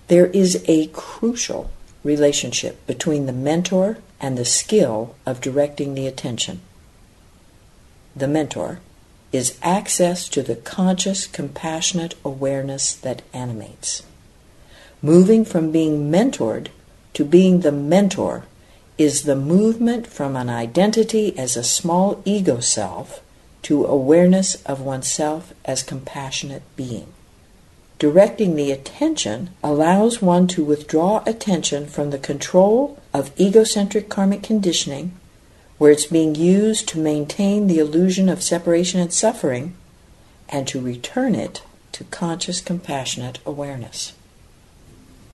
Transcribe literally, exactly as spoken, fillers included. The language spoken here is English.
There is a crucial relationship between the mentor and the skill of directing the attention. The mentor is access to the conscious, compassionate awareness that animates. Moving from being mentored to being the mentor is the movement from an identity as a small ego self to awareness of oneself as compassionate being. Directing the attention allows one to withdraw attention from the control of egocentric karmic conditioning, where it's being used to maintain the illusion of separation and suffering, and to return it to conscious, compassionate awareness.